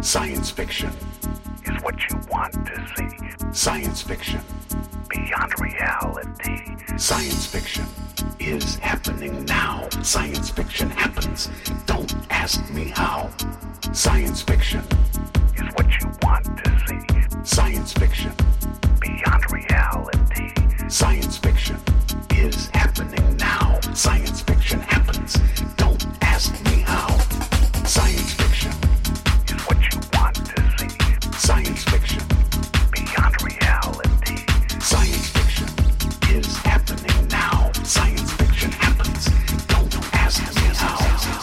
Science fiction is what you want to see. Science fiction Beyond reality. Science fiction is happening now. Science fiction happens. Don't ask me how. Science fiction is what you want to see. Science fiction Beyond reality. Science fiction is happening now. Science fiction happens. Don't ask me how. Science fiction is what you want to see. Science fiction Beyond reality. Science fiction is happening now. Science fiction happens. Don't ask me how.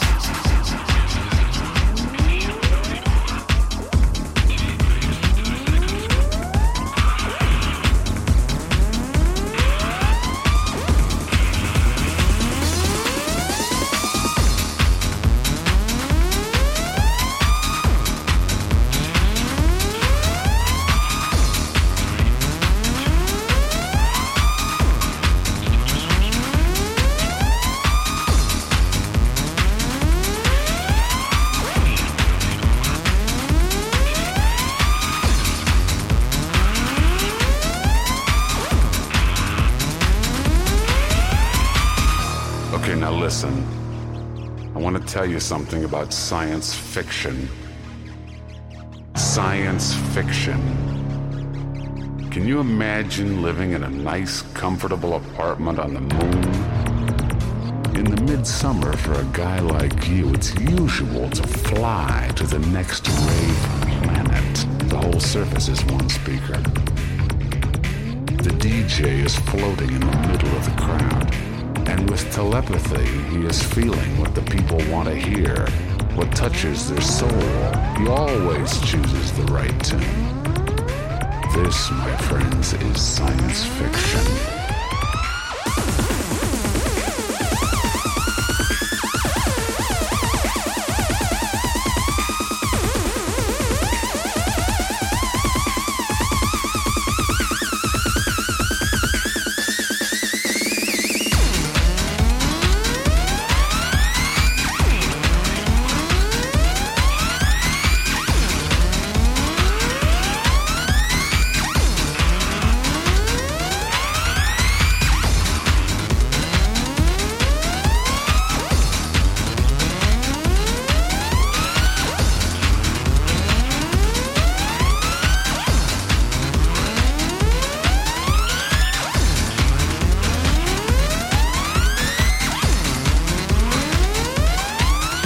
Okay, now listen. I want to tell you something about science fiction. Science fiction. Can you imagine living in a nice, comfortable apartment on the moon? In the midsummer, for a guy like you, it's usual to fly to the next rave planet. The whole surface is one speaker. The DJ is floating in the middle of the crowd. And with telepathy, he is feeling what the people want to hear, what touches their soul. He always chooses the right tune. This, my friends, is science fiction.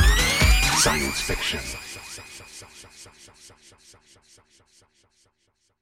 Science fiction.